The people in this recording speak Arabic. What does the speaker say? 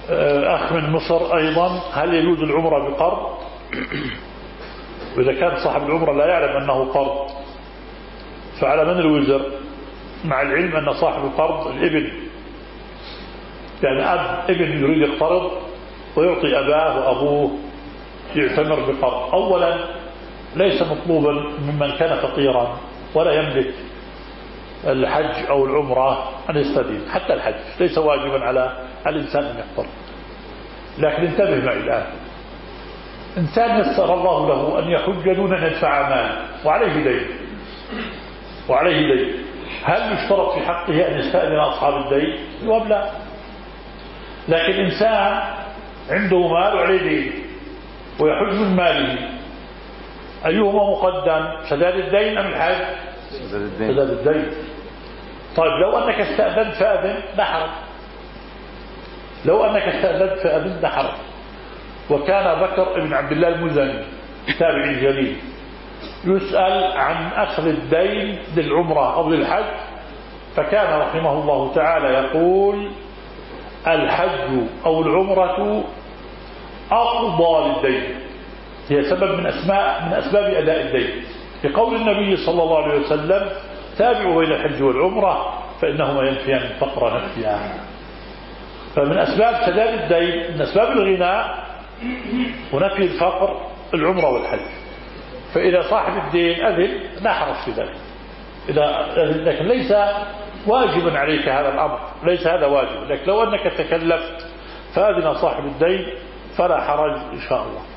أخ من مصر أيضا: هل يجوز العمرة بقرض؟ وإذا كان صاحب العمرة لا يعلم أنه قرض فعلى من الوزر؟ مع العلم أن صاحب القرض الابن، يعني ابن يريد يقترض ويعطي أباه وأبوه يعتمر بقرض. أولا ليس مطلوبا ممن كان فقيرا ولا يملك الحج أو العمرة أن يستدين، حتى الحج ليس واجبا على الإنسان أن يقترض. لكن انتبه معي الآن، إنسان يسر الله له أن يحج دون أن يدفع مال وعليه دين، هل يشترط في حقه أن يستأذن أصحاب الدين؟ الجواب لا. لكن إنسان عنده مال وعليه دين ويحج من ماله، أيهما مقدم، سداد الدين أم الحج؟ سداد الدين. طيب لو أنك استأذنت فأذن لا حرج، لا حرج. وكان بكر بن عبد الله المزني تابعي جليل يسأل عن أخذ الدين للعمرة أو للحج، فكان رحمه الله تعالى يقول: الحج أو العمرة أقضى للدين، هي سبب من أسباب أداء الدين، لقول النبي صلى الله عليه وسلم: تابعوا بين الحج والعمرة فإنهما ينفيان الفقر نفيا. فمن أسباب سداد الدين، من أسباب الغناء ونفي الفقر، العمرة والحج. فإذا صاحب الدين أذن لا حرج في ذلك، لكن ليس واجبا عليك هذا الأمر، ليس هذا واجب، لكن لو أنك تكلفت فأذن صاحب الدين فلا حرج إن شاء الله.